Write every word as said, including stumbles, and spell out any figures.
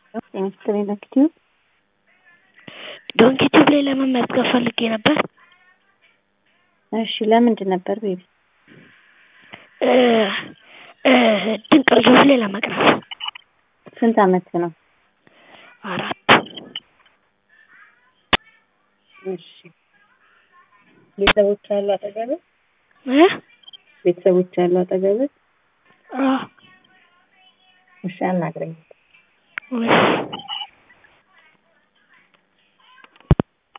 ጤና ነክቲው ዶንኪቲዩብ ላይ ለመመዝገብ ፈልጌ ነበር። እሺ ለምንድን ነበር ቤቢ? እ እ ድንቅ ልጆች ላይ ለመቅረብ። ስንት አመት ነው? አራት እሺ ቤተሰቦች አሉ አጠገብህ? እ ቤተሰቦች አሉ አጠገብህ? አዎ እሺ አናግረኝ። እሺ